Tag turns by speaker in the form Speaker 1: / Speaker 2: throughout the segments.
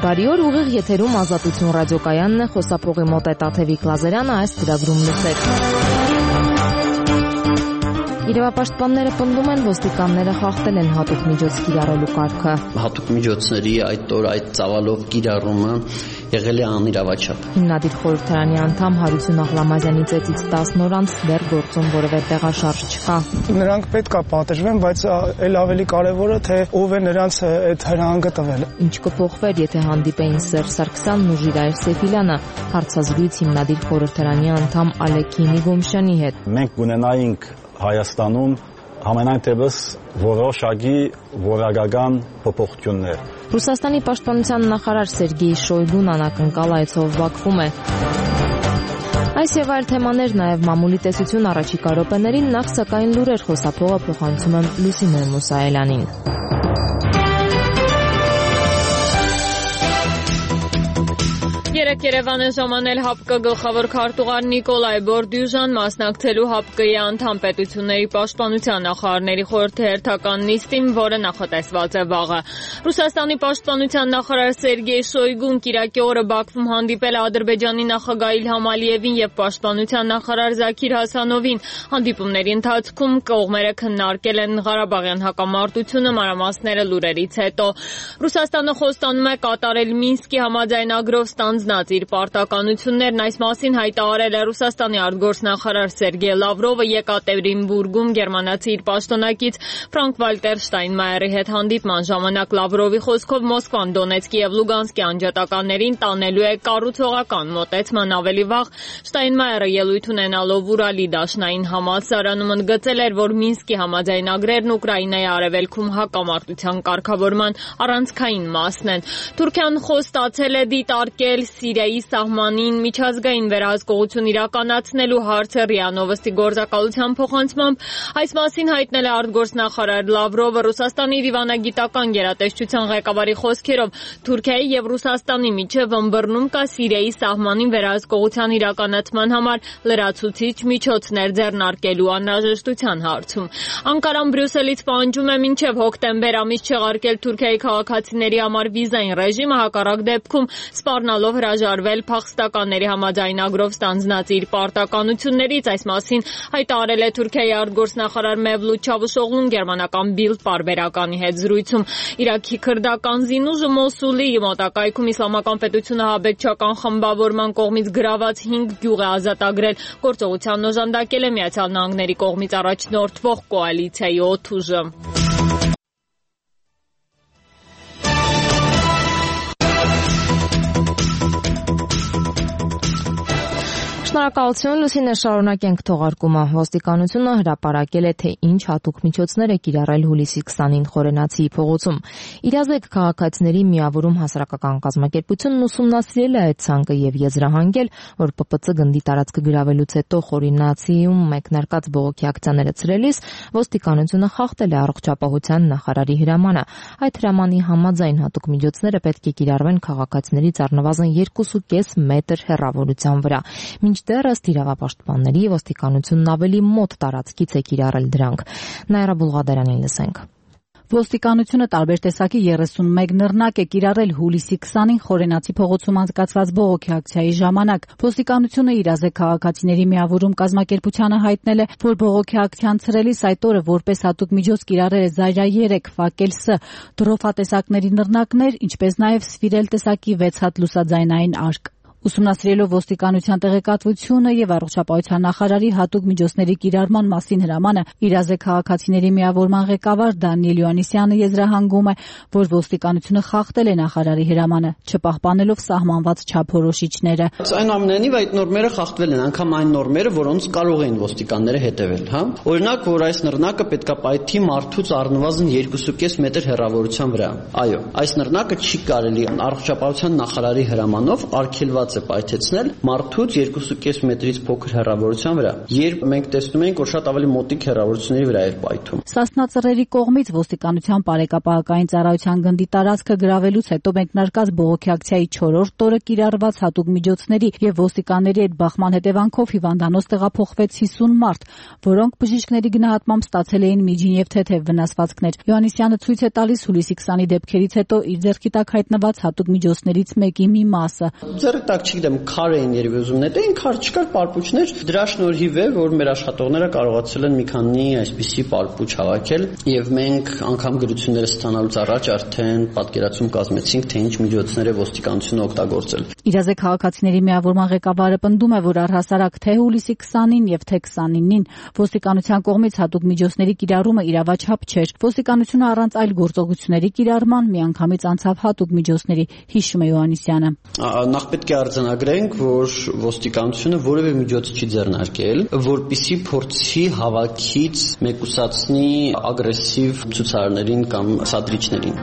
Speaker 1: Բարի օր, ուղիղ եթերում Ազատություն ռադիոկայանն է, խոսափողի մոտ է Տաթևիկ Լազարյանը, այս ծրագրում լսեք։ Իրավապաշտպանները պնդում են, ոստիկանները խախտել են հատուկ միջոց կիրառելու կարգը։
Speaker 2: Հատուկ միջոցների այդ ծավալով կիրառումը եղել է անիրավաչափ։
Speaker 1: Հիմնադիր խորհրդարանի անդամ Հարություն Աղլամազյանի ծեծից 10 օր անց դեռ գործում որևէ տեղաշարժ չկա։
Speaker 3: Նրանք պետք է պատժվեն, բայց այլ ավելի կարևորը թե ով է նրանց այդ հրահանգը տվել։
Speaker 1: Ինչ կփոխվեր, եթե հանդիպեին Սերժ Սարգսյանն ու Ժիրայր Սեֆիլյանը, հարցազրույց հիմնադիր խորհրդարանի անդամ Ալեքի Նիգոմշյանի հետ։
Speaker 4: Մենք կունենայինք Հայաստանում համենայն դեպս որոշակի որակական փոփոխություններ։
Speaker 1: Ռուսաստանի պաշտպանության նախարար Սերգեյ Շոյգուն անակնկալ այցով Բաքվում է։ Այս եւ այլ թեմաներ, նաեւ մամուլի տեսություն առաջիկա րոպեներին, նախ սակայն լուրեր խոսափողը փոխանցում եմ Լուսինե Մուսայելյանին։ Երեկ Երևան է ժամանել ՀԱՊԿ գլխավոր քարտուղար Նիկոլայ Բորդյուժան մասնակցելու ՀԱՊԿ-ի անդամ պետությունների պաշտպանության նախարարների խորհրդի հերթական նիստին, որը նախատեսված է վաղը։ Ռուսաստանի պաշտպանության նախարար Սերգեյ Շոյգուն կիրակի օրը Բաքվում հանդիպել է Ադրբեջանի նախագահ Իլհամ Ալիևին եւ պաշտպանության նախարար Զաքիր Հասանովին։ Հանդիպումների ընթացքում կողմերը քննարկել են Ղարաբաղյան հակամարտությունը, մանրամասները լուրերից հետո։ Ռուսաստանը խոստանում է կատարել Մինսկի համաձայնագրով ստանձնած իր պարտականություններն, այս մասին հայտարարել է Ռուսաստանի արտգործնախարար Սերգեյ Լավրովը Եկատերինբուրգում գերմանացի իր պաշտոնակից Ֆրանկ-Վալտեր Շտայնմայերի հետ հանդիպման ժամանակ Լավրովի խոսքով Մոսկվան Դոնեցկի եւ Լուգանսկի անջատականներին տանելու է կառուցողական մոտեցման։ Ավելի վաղ Շտայնմայերը ելույթ ունենալով Ուրալի դաշնային համալսարանում ընդգծել էր, որ Մինսկի համաձայնագրերն Ուկրաինայի արևելքում հակամարտության կարգավորման առանցքային մասն են։ Թուրքիան խոստացել է դիտարկել Սիրիայի սահմանին միջազգային վերահսկողություն իրականացնելու հարցը ՌԻԱ Նովոստի գործակալության փոխանցմամբ։ Այս մասին հայտնել է արտգործնախարար Լավրովը Ռուսաստանի դիվանագիտական գերատեսչության ղեկավարի խոսքերով Թուրքիայի եւ Ռուսաստանի միջև ըմբռնում կա Սիրիայի սահմանին վերահսկողության իրականացման համար լրացուցիչ միջոցներ ձեռնարկելու անհրաժեշտության հարցում։ Անկարան Բրյուսելից պահանջում է մինչև հոկտեմբեր ամիս չեղարկել Թուրքիայի քաղաքացիների համար վիզային ռեժիմը, հակառակ դեպքում սպառնալով հրաժարվել փախստականների համաձայնագրով ստանձնած իր պարտականություններից։ Այս մասին հայտարարել է Թուրքիայի արտգործնախարար Մևլութ Չավուշօղլուն գերմանական Bild պարբերականի հետ զրույցում։ Իրաքի քրդական զինուժը Մոսուլի մոտակայքում իսլամական պետությունը հաբեկչական խմբավորման կողմից գրաված 5 գյուղ է ազատագրել։ Գործողությանն օժանդակել է Միացյալ Նահանգների կողմից առաջնորդվող կոալիցիայի օդուժը։ Շնորհակալություն, Լուսինե, շարունակենք թողարկումը։ Ոստիկանությունը հրապարակել է, թե ինչ հատուկ միջոցներ է կիրառել հուլիսի 20-ին Խորենացիի փողոցում։ Իրազեկ քաղաքացիների միավորում հասարակական կազմակերպությունն ուսումնասիրել է այդ ցանկը եւ եզրահանգել, որ ՊՊՑ գնդի տարածքը գրավելուց հետո Խորենացիում մեկնարկած բողոքի ակցիաները ցրելիս ոստիկանությունը խախտել է առողջապահության նախարարի հրամանը։ Այդ հրամանի համաձայն հատուկ միջոցները պետք է կիրառվեն քաղաքացիներից առնվազն 2.5 մետր հեռավորության վրա։ Մինչդեռ ըստ իրավապաշտպանների ոստիկանությունն ավելի մոտ տարածքից է կիրառել դրանք։ Նաիրա Բուլղադարյանին լսենք։
Speaker 5: Ոստիկանությունը տարբեր տեսակի 31 նռնակ է կիրառել հուլիսի 20-ին Խորենացի փողոցում անցկացված բողոքի ակցիայի ժամանակ։ Ոստիկանությունը իրազեկ քաղաքացիների միավորում կազմակերպությանը հայտնել է, որ բողոքի ակցիան ցրելիս այդ օրը որպես հատուկ միջոց կիրառել է Զայրա 3, Ֆակել Ս, դրոֆատեսակների նռնակներ, ինչպես նաև Սվիրել տեսակի 6 հատ լուսաձայնային արկ։ Ուսումնասիրելով ոստիկանության տեղեկատվությունը եւ առողջապահության նախարարի հատուկ միջոցների կիրառման մասին հրամանը, իրազեկ քաղաքացիների միավորման ղեկավար Դանիել Յոհաննիսյանը եզրահանգում է, որ ոստիկանությունը խախտել է նախարարի հրամանը, չպահպանելով սահմանված չափորոշիչները։
Speaker 2: Այնուամենայնիվ այդ նորմերը խախտվել են, անգամ այն նորմերը, որոնց կարող են ոստիկանները հետևել, հա։ Օրինակ, որ այս նռնակը պետքա պայթի մարդուց առնվազն 2.5 մետր հեռավորության վրա։ Այո, այս նռնակը չի կարելի առողջապահության նախարարի հրամանով արգելված ստիպված է պայթեցնել մարդուց 2.5 մետրից փոքր հեռավորության վրա։ Երբ մենք տեսնում ենք, որ շատ ավելի մոտիկ հեռավորությունների վրա է պայթում։
Speaker 5: Սասնա Ծռերի կողմից ոստիկանության բարեկապահական ծառայության գնդի տարածքը գրավելուց հետո մենք նարկած բողոքի ակցիայի 4-րդ օրը կիրառված հատուկ միջոցների եւ ոստիկանների հետ բախման հետևանքով հիվանդանոց տեղափոխվեց 50 մարդ, որոնք բժիշկների գնահատմամբ ստացել էին միջին եւ թեթեւ վնասվածքներ։ Յոհաննիսյանը ցույց է տալիս հուլիսի 20-ի դեպքերից հետո իր ձեռքի տակ հայտնված հատուկ միջոցներից մեկի մի մասը։
Speaker 2: Ձեռքի տակ չգիտեմ, քար էին երևի ուզում նետեին, քար չկար, պարպուչներ։ Դրա շնորհիվ է, որ մեր աշխատողները կարողացել են մի քանի այսպիսի պարպուչ հավաքել եւ մենք անգամ գրությունները ստանալուց առաջ արդեն պատկերացում կազմեցինք, թե ինչ միջոցներ է ոստիկանությունը օգտագործել։
Speaker 5: Իրազեկ քաղաքացիների միավորման ղեկավարը պնդում է, որ առհասարակ թե հուլիսի 20-ին եւ թե 29-ին ոստիկանության կողմից հատուկ միջոցների կիրառումը իրավաչափ չէր։ Ոստիկանությունը առանց այլ գործողությունների կիրառման միանգամից անցավ հատուկ միջոցների, հիշում է Յոհաննիսյանը։
Speaker 2: Նախ պետք է արձանագրենք, որ ոստիկանությունը որևէ միջոց չի ձեռնարկել, որպիսի փորձի հավաքից մեկուսացնի ագրեսիվ ցուցարարներին կամ սադրիչներին։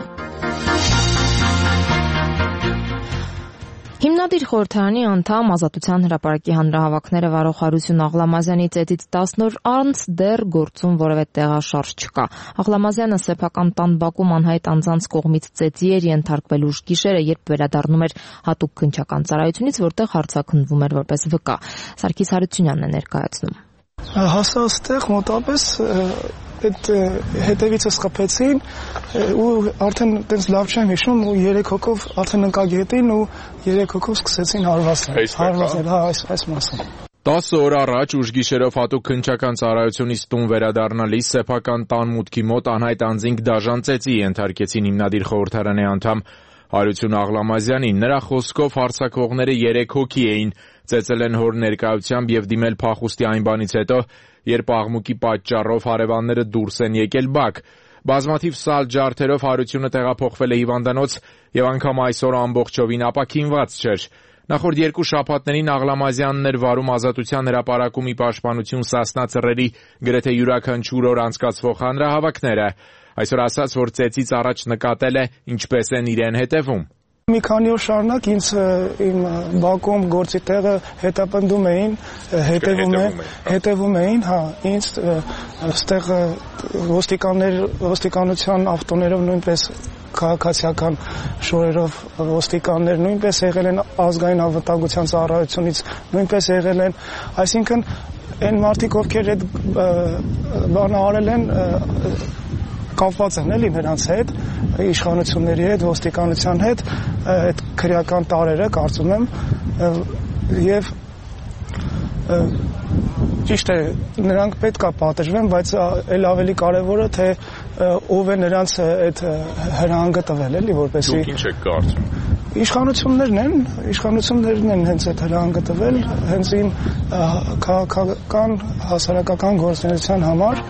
Speaker 6: Հիմնադիր խորհրդարանի անդամ Ազատության հրապարակի հանրահավաքները վարող Հարություն Աղլամազյանի ծեծից 10 օր անց դեռ գործում որևէ տեղաշարժ չկա։ Աղլամազյանը սեփական տան բակում անհայտ անձանց կողմից ծեծի էր ենթարկվել ուշ գիշերը, երբ վերադառնում էր հատուկ քննչական ծառայությունից, որտեղ հարցաքննվում էր որպես վկա։ Սարգիս Հարությունյանն է ներկայացնում։
Speaker 3: Հասա այստեղ մոտապես այդ հետևիցս խփեցին ու արդեն այդպես լավ չեմ հիշում ու 3 հոգով արդեն ընկագետին ու 3 հոգով սկսեցին հարվածել, հա, այս մասը։
Speaker 7: 10 օր առաջ ուշ գիշերով հատուկ քննչական ծառայությունից տուն վերադառնալիս սեփական տան մուտքի մոտ անհայտ անձինք դաժան ծեծի ենթարկեցին հիմնադիր խորհրդարանի անդամ Հարություն Աղլամազյանին։ Նրա խոսքով հարձակվողները 3 հոգի էին, ծեծել են հոր ներկայությամբ եւ դիմել փախուստի այն բանից հետո, երբ աղմուկի պատճառով հարևանները դուրս են եկել բակ։ Բազմաթիվ սալ ջարդերով Հարությունը տեղափոխվել է հիվանդանոց եւ անգամ այսօր ամբողջովին ապաքինված չէր։ Նախորդ 2 շաբաթներին Աղլամազյանն էր վարում Ազատության հրապարակումի պաշտպանություն Սասնա Ծռերի գրեթե յուրաքանչյուր օր անցկացվող հանրահավաքները։ Այսօր ասաց, որ ծեծից առաջ նկատել է ինչպես են իրեն հետևում։
Speaker 3: Մի քանի օր շարունակ ինձ իմ բակում գործի տեղը հետապնդում էին, հետևում էին, հա, ինձ այստեղ ոստիկանության ավտոներով նույնպես քաղաքացիական շորերով ոստիկաններ նույնպես եղել են ազգային անվտանգության ծառայությունից նույնպես եղել են, այսինքն այն մարդիկ ովքեր այդ բանը արել են կապված են էլի նրանց հետ, իշխանությունների հետ, ոստիկանության հետ, այդ քրեական տարերը կարծում եմ եւ ճիշտ է, նրանք պետք է պատժվեն, բայց այլ ավելի կարևորը թե ով է նրանց այդ հրահանգը տվել, էլի, որպեսզի
Speaker 7: Դուք ինչ եք կարծում։
Speaker 3: Իշխանություններն են հենց այդ հրահանգը տվել, հենց իմ քաղաքական, հասարակական գործունեության համար։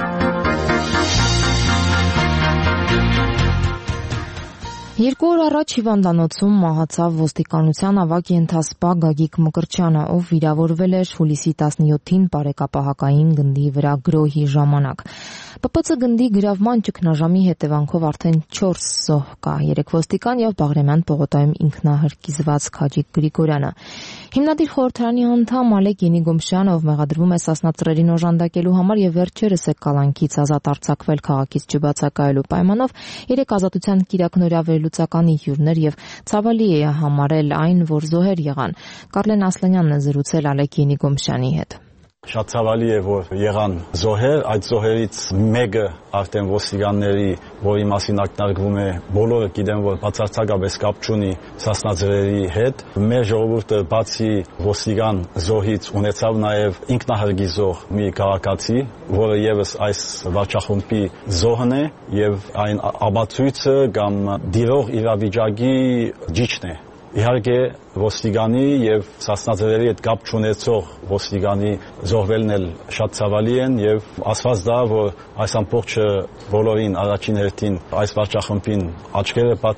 Speaker 6: 2 օր առաջ հիվանդանոցում մահացավ ոստիկանության ավագ ենթասպա Գագիկ Մկրտչյանը, ով վիրավորվել էր հուլիսի 17-ին բարեկապահական գնդի վրա գրոհի ժամանակ։ ՊՊՑ գնդի գրավման ճգնաժամի հետևանքով արդեն 4 զոհ կա, 3 ոստիկան եւ Բաղրամյան պողոտայում ինքնահրկիզված Քաջիկ Գրիգորյանը։ Հիմնադիր խորհրդարանի անդամ Ալեք Ենիգոմշյանը, ով մեղադրվում է Սասնա Ծռերին օժանդակելու համար եւ վերջերս է կալանքից ազատ արձակվել քաղաքից չբացակայելու պայմանով, 3 ազատության կիրակն վերլուծականի հյուրներ եւ ցավալի է համարել այն, որ զոհեր եղան։ Կարլեն Ասլանյանն է զրուցել Ալեք Ենիգոմշյանի հետ։
Speaker 4: Շատ ցավալի է, որ եղան զոհեր, այդ զոհերից մեկը արդեն ոստիկանների, որի մասին ակնարկվում է, բոլորը գիտեն, որ բացարձակապես կապ չունի Սասնա Ծռերի հետ։ Մեր ժողովուրդը բացի ոստիկան զոհից ունեցավ նաև ինքնահրկիզող մի քաղաքացի, որը եւս այս վարչախումբի զոհն է եւ այն ապացույցը կամ դիրող իրավիճակի ճիշտն է։ Իհարկե ոստիկանի եւ Սասնա Ծռերի հետ կապ չունեցող ոստիկանի զոհվելն էլ շատ ցավալի են եւ ասված դա, որ այս ամբողջը բոլորին առաջին հերթին այս վարչախմբին աչքերը բացի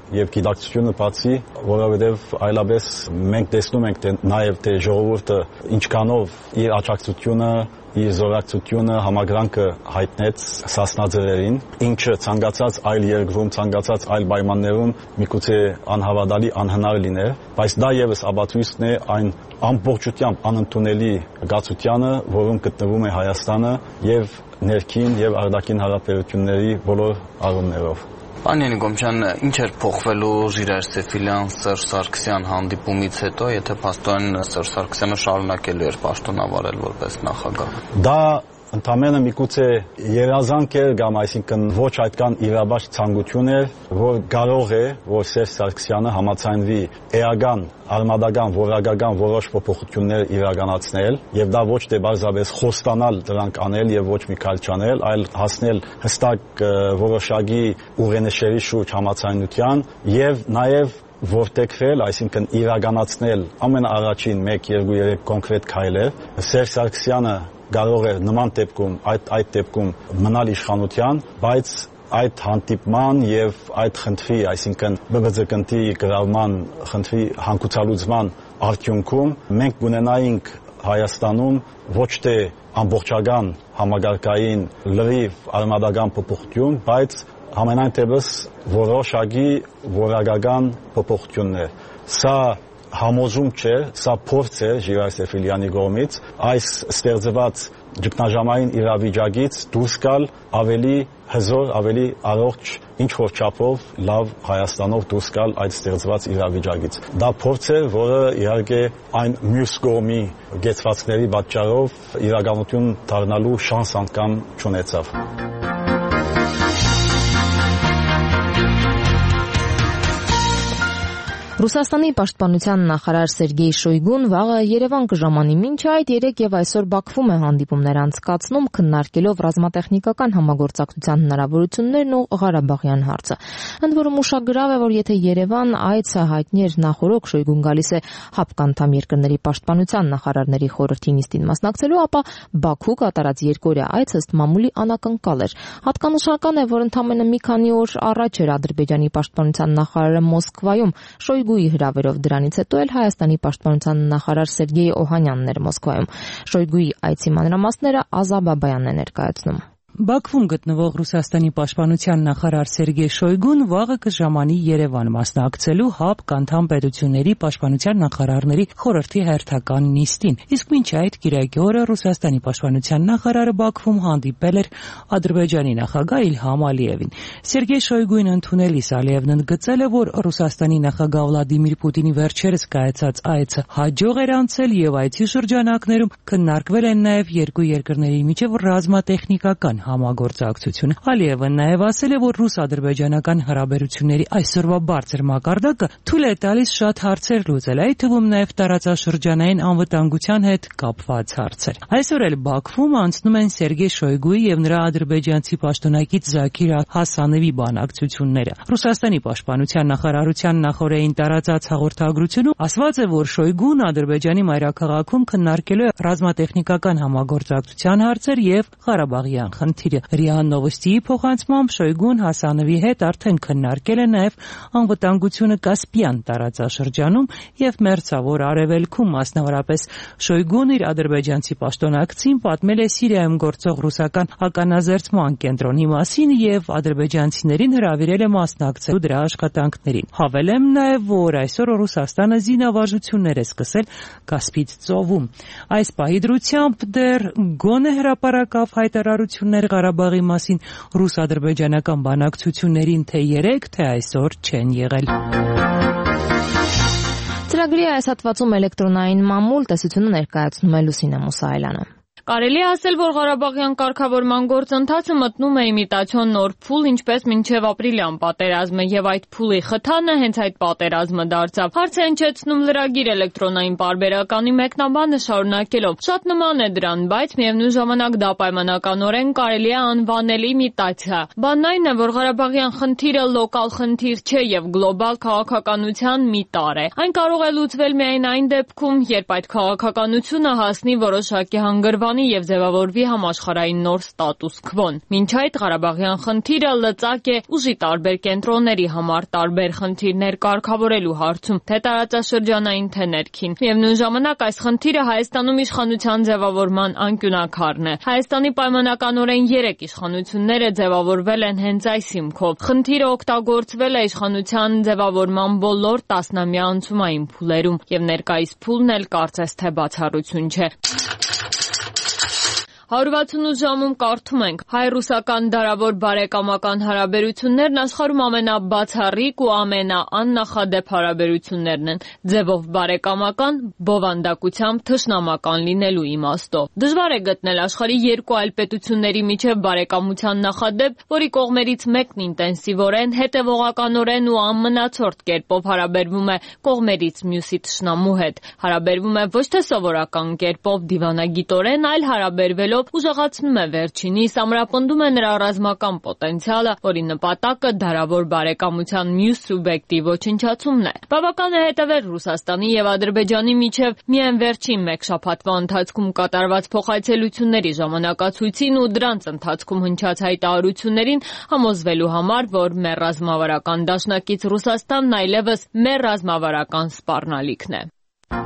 Speaker 4: եւ գիտակցությունը բացի, որովհետեւ այլապես մենք տեսնում ենք նաեւ թե ժողովուրդը ինչքանով իր աջակցությունը իր զորակցությունը համագրանքը հայտնեց Սասնաձորերին, ինչը ցանկացած այլ երկրում, ցանկացած այլ պայմաններում միգուցե անհավատալի անհնար լիներ, բայց դա եւս ապացույցն է այն ամբողջությամբ անընդունելի գացությանը, որում գտնվում է Հայաստանը եւ ներքին եւ արտաքին հարաբերությունների բոլոր առումներով։
Speaker 8: Պարոն Յանիկոմյան, ինչ էր փոխվելու Ժիրայր Սեֆիլյան Սերժ Սարգսյան հանդիպումից հետո, եթե փաստորեն Սերժ Սարգսյանը շարունակելու էր պաշտոնավարել որպես նախագահ։
Speaker 4: Դա ընդամենը միգուցե երազանք էր կամ այսինքն ոչ այդքան իրավաճ ցանկություն էր, որ կարող է, որ Սերժ Սարգսյանը համաձայնվի էական, արմատական, որակական որոշ փոփոխություններ իրականացնել, եւ դա ոչ թե բարձրապես խոստանալ դրանք անել եւ ոչ մի քայլ չանել, այլ հասնել հստակ որոշակի ուղենիշերի շուրջ համաձայնության եւ նաեւ որտեղվել, այսինքն իրականացնել ամենաառաջին 1, 2, 3 կոնկրետ քայլեր։ Սերժ Սարգսյանը կարող է նման դեպքում այդ դեպքում մնալ իշխանության, բայց այդ հանդիպման եւ այդ խնդրի, այսինքն ԲԲԶ-ի գրավման խնդրի հանգուցալուծման արդյունքում մենք ունենայինք Հայաստանում ոչ թե ամբողջական համագարկային լրիվ արմատական փոփոխություն, բայց համենայն դեպս որոշակի որակական փոփոխություններ։ Սա համոզում չէ, սա փորձ է Ժիրայր Սեֆիլյանի կողմից այս ստեղծված ճգնաժամային իրավիճակից դուրս գալ ավելի հզոր, ավելի առողջ, ինչ որ չափով լավ Հայաստանով դուրս գալ այդ ստեղծված իրավիճակից։ Դա փորձ է, որը իհարկե այն մյուս կողմի գեցվածքների պատճառով իրականություն դառնալու շանս անգամ չունեցավ։
Speaker 6: Ռուսաստանի պաշտպանության նախարար Սերգեյ Շոյգուն վաղը Երևան կժամանի, մինչ այդ երեկ եւ այսօր Բաքվում է հանդիպումներ անցկացնում, քննարկելով ռազմատեխնիկական համագործակցության հնարավորություններն ու Ղարաբաղյան հարցը։ Ընդ որում ուշագրավ է, որ եթե Երևան այցը հայտնի էր նախորդ, Շոյգուն գալիս է ՀԱՊԿ անդամ երկրների պաշտպանության նախարարների խորհրդի նիստին մասնակցելու, ապա Բաքու կատարած երկօրյա այցը ըստ մամուլի անակնկալ էր։ Հատկանշական է, որ ընդամենը մի քանի օր առաջ էր Ադրբեջանի պաշտպանության նախարարը Մոսկվայում, Շոյգուի հրավերով, դրանից հետո էլ Հայաստանի պաշտպանության նախարար Սերգեյ Օհանյանն էր Մոսկվայում։ Շոյգուի այցի մանրամասները Ազա Բաբայանն է ներկայացնում։
Speaker 9: Բաքվում գտնվող Ռուսաստանի պաշտպանության նախարար Սերգեյ Շոյգուն վաղը կժամանի Երևան մասնակցելու ՀԱՊԿ անդամ պետությունների պաշտպանության նախարարների խորհրդի հերթական նիստին։ Իսկ մինչ այդ կիրակի օրը Ռուսաստանի պաշտպանության նախարարը Բաքվում հանդիպել էր Ադրբեջանի նախագահ Իլհամ Ալիևին։ Սերգեյ Շոյգուին ընդունելիս Ալիևն ընդգծել է, որ Ռուսաստանի նախագահ Վլադիմիր Պուտինի վերջերս կայացած այցը հաջող էր անցել եւ այցի շրջանակներում քննարկվել են նաեւ երկու երկրների միջև ռազմատեխնիկական համագործակցությունը։ Ալիևը նաև ասել է, որ ռուս-ադրբեջանական հարաբերությունների այսօրվա բարձր մակարդակը թույլ է տալիս շատ հարցեր լուծել, այդ թվում նաև տարածաշրջանային անվտանգության հետ կապված հարցեր։ Այսօր էլ Բաքվում անցնում են Սերգեյ Շոյգուի եւ նրա ադրբեջանցի պաշտոնակից Զաքիր Հասանովի բանակցությունները։ Ռուսաստանի պաշտպանության նախարարության նախորդին տարածած հաղորդագրությունում ասված է, որ Շոյգուն Ադրբեջանի մայրաքաղաքում քննարկելու է ռազմատեխնիկական համագործակցության հարցեր եւ Ղարաբաղյան խնդիրը։ ՌԻԱ Նովոստիի փոխանցմամբ Շոյգուն Հասանովի հետ արդեն քննարկել է նաև անվտանգությունը Կասպյան տարածաշրջանում եւ Մերձավոր Արևելքում, մասնավորապես Շոյգուն իր ադրբեջանցի պաշտոնակցին պատմել է Սիրիայում գործող ռուսական ականազերծման կենտրոնի մասին եւ ադրբեջանցիներին հրավիրել է մասնակցել դրա աշխատանքներին։ Հավելեմ նաև, որ այսօր Ռուսաստանը զինավարժություններ է սկսել Կասպից ծովում։ Այս պահի դրությամբ դեռ գոնե հրապարակավ հայտարարություններ Ղարաբաղի մասին ռուս-ադրբեջանական բանակցություններին թե 3, թե այսօր չեն եղել։
Speaker 6: Ծրագրի այս հատվածում էլեկտրոնային մամուլ տեսությունը ներկայացնում է Լուսինե Մուսայելյանը։
Speaker 1: Կարելի է ասել, որ Ղարաբաղյան կարգավորման գործընթացը մտնում է իմիտացիոն նոր փուլ, ինչպես մինչև ապրիլյան պատերազմը, եւ այդ փուլի խթանը հենց այդ պատերազմը դարձավ։ Հարց է հնչեցնում լրագիր էլեկտրոնային պարբերականի մեկնաբանը շարունակելով. շատ նման է դրան, բայց միևնույն ժամանակ դա պայմանականորեն կարելի է անվանել իմիտացիա։ Բանն այն է, որ Ղարաբաղյան խնդիրը լոկալ խնդիր չէ եւ գլոբալ քաղաքականության մի տար է։ Այն կարող է լուծվել միայն այն դեպքում, երբ այդ քաղաքականությունը հասնի որոշակի հանգրվան Վրաստանի եւ ձևավորվի համաշխարհային նոր ստատուս քվոն։ Մինչ այդ Ղարաբաղյան խնդիրը լծակ է ուժի տարբեր կենտրոնների համար տարբեր խնդիրներ կարգավորելու հարցում, թե տարածաշրջանային, թե ներքին։ Միևնույն ժամանակ այս խնդիրը Հայաստանում իշխանության ձևավորման անկյունաքարն է։ Հայաստանի պայմանականորեն 3 իշխանությունները ձևավորվել են հենց այս հիմքով։ Խնդիրը օգտագործվել է իշխանության ձևավորման բոլոր տասնամյա անցումային փուլերում, եւ ներկայիս փուլն էլ կարծես թե բացառություն չէ։ 168 ժամում կարդում ենք. հայ-ռուսական դարավոր բարեկամական հարաբերություններն աշխարհում ամենաբացառիկ ու ամենաաննախադեպ հարաբերություններն են, ձևով բարեկամական, բովանդակությամբ թշնամական լինելու իմաստով։ Դժվար է գտնել աշխարհի երկու այլ պետությունների միջև բարեկամության նախադեպ, որի կողմերից մեկն ինտենսիվորեն, հետևողականորեն ու անմնացորդ կերպով հարաբերվում է կողմերից մյուսի թշնամու հետ։ Հարաբերվում է ոչ թե սովորական կերպով դիվանագիտորեն, այլ հարաբերվելով ուժեղացնում է վերջինիս, ամրապնդում է նրա ռազմական պոտենցիալը, որի նպատակը դարավոր բարեկամության մյուս սուբյեկտի ոչնչացումն է։ Բավական է հետևել Ռուսաստանի եւ Ադրբեջանի միջև միայն վերջին մեկ շաբաթվա ընթացքում կատարված փոխայցելությունների ժամանակացույցին ու դրանց ընթացքում հնչած հայտարարություններին համոզվելու համար, որ մեր ռազմավարական դաշնակից Ռուսաստանն այլևս մեր ռազմավարական սպառնալիքն է։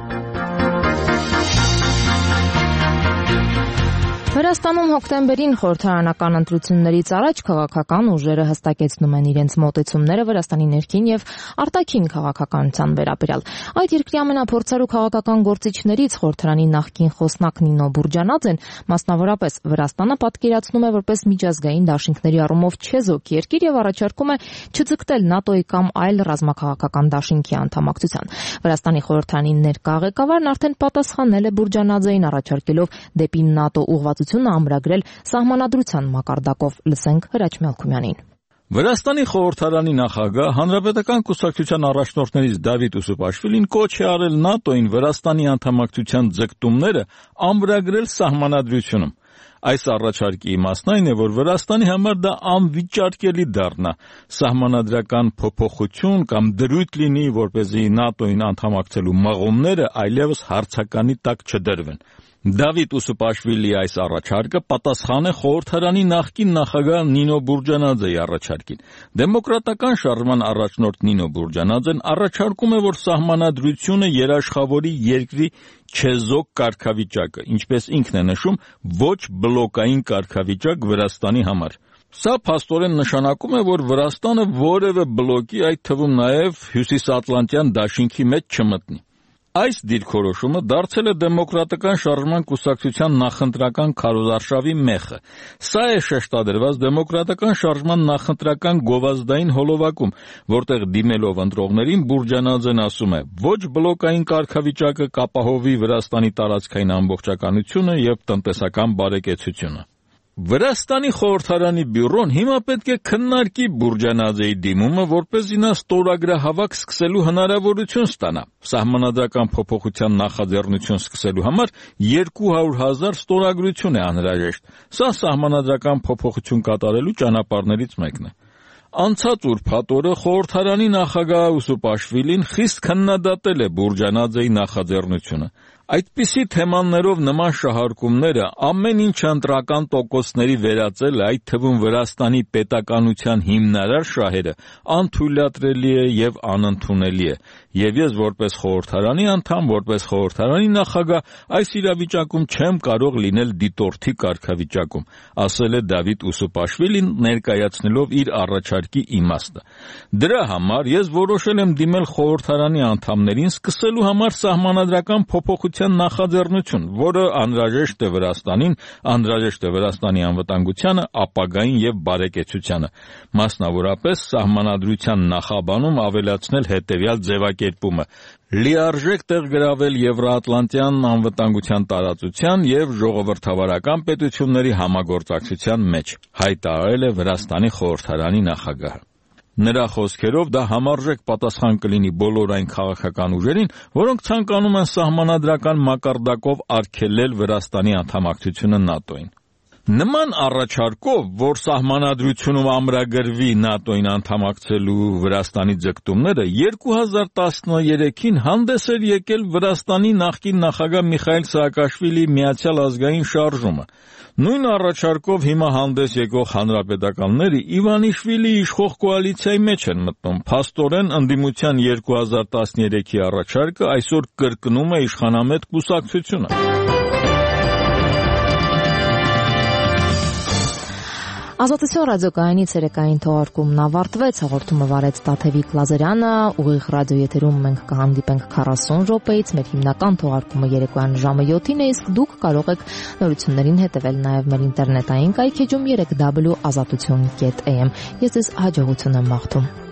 Speaker 6: Վրաստանում հոկտեմբերին խորհրդարանական ընտրություններից առաջ քաղաքական ուժերը հստակեցնում են իրենց մոտեցումները Վրաստանի ներքին եւ արտաքին քաղաքականության վերաբերյալ։ Այդ երկրի ամենափորձառու քաղաքական գործիչներից խորհրդարանի նախկին խոսնակ Նինո Բուրջանաձեն մասնավորապես Վրաստանը պատկերացնում է որպես միջազգային դաշինքների առումով չեզոք երկիր եւ առաջարկում է չձգտել ՆԱՏՕ-ի կամ այլ ռազմաքաղաքական դաշինքի անդամակցության։ Վրաստանի խորհրդարանի ներկա ղեկավարն արդեն պատասխանել է Բուրջանաձեին առաջարկելով դեպի ՆԱՏՕ ուղղվածությունը ամրագրել սահմանադրության մակարդակով։ Լսենք Հրաչ Մելքումյանին։
Speaker 10: Վրաստանի խորհրդարանի նախագահ Հանրապետական կուսակցության առաջնորդներից Դավիթ Ուսուպաշվիլին կոչ է արել ՆԱՏՕ-ին Վրաստանի անդամակցության ձգտումները ամրագրել սահմանադրությունում։ Այս առաջարկի իմաստն այն է, որ Վրաստանի համար դա անվիճարկելի դառնա սահմանադրական փոփոխություն կամ դրույթ լինի, որպեսզի ՆԱՏՕ-ին անդամակցելու մղումները այլևս հարցականի տակ չդրվեն։ Դավիթ Ուսուպաշվիլի այս առաջարկը պատասխան է խորհրդարանի նախկին նախագահ Նինո Բուրջանաձեի առաջարկին։ Դեմոկրատական շարժման առաջնորդ Նինո Բուրջանաձեն առաջարկում է, որ սահմանադրությունը երաշխավորի երկրի չեզոք կարգավիճակը, ինչպես ինքն է նշում, ոչ բլոկային կարգավիճակ Վրաստանի համար։ Սա փաստորեն նշանակում է, որ Վրաստանը որևէ բլոկի, այդ թվում նաև հյուսիսատլանտյան դաշինքի մեջ չմտնի։ Այս դիրքորոշումը դարձել է դեմոկրատական շարժման կուսակցության նախընտրական քարոզարշավի մեխը։ Սա է շեշտադրված դեմոկրատական շարժման նախընտրական գովազդային հոլովակում, որտեղ դիմելով ընտրողներին Բուրջանաձեն ասում է. ոչ բլոկային կարգավիճակը կապահովի Վրաստանի տարածքային ամբողջականությունը եւ տնտեսական բարեկեցությունը։ Վրաստանի խորհրդարանի բյուրոն հիմա պետք է քննարկի Բուրջանաձեի դիմումը, որպեսզի նա ստորագրահավաք սկսելու հնարավորություն ստանա։ Սահմանադրական փոփոխության նախաձեռնություն սկսելու համար 200,000 ստորագրություն է անհրաժեշտ։ Սա սահմանադրական փոփոխություն կատարելու ճանապարհներից մեկն է։ Անցած ուրբաթ օրը խորհրդարանի նախագահ Ուսուպաշվիլին խիստ քննադատել է Բուրջանաձեի նախաձեռնությունը։ Այդպիսի թեմաներով նման շահարկումները ամեն ինչ ընտրական տոկոսների վերածելը, այդ թվում Վրաստանի պետականության հիմնարար շահերը, անթույլատրելի է եւ անընդունելի է։ Եվ ես որպես խորհրդարանի անդամ, որպես խորհրդարանի նախագահ, այս իրավիճակում չեմ կարող լինել դիտորդի կարգավիճակում, ասել է Դավիթ Ուսուպաշվիլին, ներկայացնելով իր առաջարկի իմաստը։ Դրա համար ես որոշել եմ դիմել խորհրդարանի անդամներին սկսելու համար սահմանադրական փոփոխության նախաձեռնություն, որը անհրաժեշտ է Վրաստանին, անհրաժեշտ է Վրաստանի անվտանգությանը, ապագային եւ բարեկեցությանը։ Մասնավորապես սահմանադրության նախաբանում ավելացնել հետեւյալ ձևակերպումը. լիարժեք տեղ գրավել Եվրոատլանտյան անվտանգության տարածության եւ ժողովրդավարական պետությունների համագործակցության մեջ, հայտարարել է Վրաստանի խորհրդարանի նախագահը։ Նրա խոսքերով դա համարժեք պատասխան կլինի բոլոր այն քաղաքական ուժերին, որոնք ցանկանում են սահմանադրական մակարդակով արգելել Վրաստանի անդամակցությունը ՆԱՏՕ-ին։ Նման առաջարկով, որ սահմանադրությունում ամրագրվի ՆԱՏՕ-ին անդամակցելու Վրաստանի ձգտումները 2013-ին հանդես էր եկել Վրաստանի նախկին նախագահ Միխայիլ Սաակաշվիլիի Միացյալ ազգային շարժումը։ Նույն առաջարկով հիմա հանդես եկող հանրապետականները Իվանիշվիլիի իշխող կոալիցիայի մեջ են մտնում։ Փաստորեն ընդդիմության 2013-ի առաջարկը այսօր կրկնում է իշխանամետ կուսակցությունը։
Speaker 6: Ազատություն ռադիոկայանի ցերեկային թողարկումն ավարտվեց, հաղորդումը վարեց Տաթևիկ Լազարյանը, ուղիղ ռադիոեթերում մենք կհանդիպենք 40 րոպեից, մեր հիմնական թողարկումը երեկոյան ժամը 7-ին է, իսկ դուք կարող եք նորություններին հետևել նաև մեր ինտերնետային կայքեջում 3w.azatutun.am։ Ես ձեզ հաջողություն եմ մաղթում։